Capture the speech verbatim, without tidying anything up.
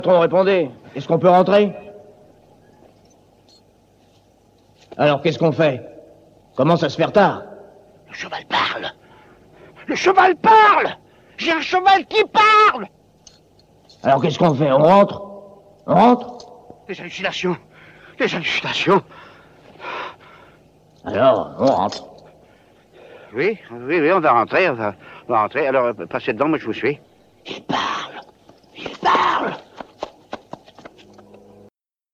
Patron, répondez. Est-ce qu'on peut rentrer? Alors, qu'est-ce qu'on fait? Commence à se faire tard. Le cheval parle. Le cheval parle. J'ai un cheval qui parle. Alors, qu'est-ce qu'on fait? On rentre? On rentre? Des hallucinations. Des hallucinations. Alors, on rentre. Oui, oui, oui, on va rentrer, on va, on va rentrer. Alors, passez dedans, moi je vous suis. Il parle.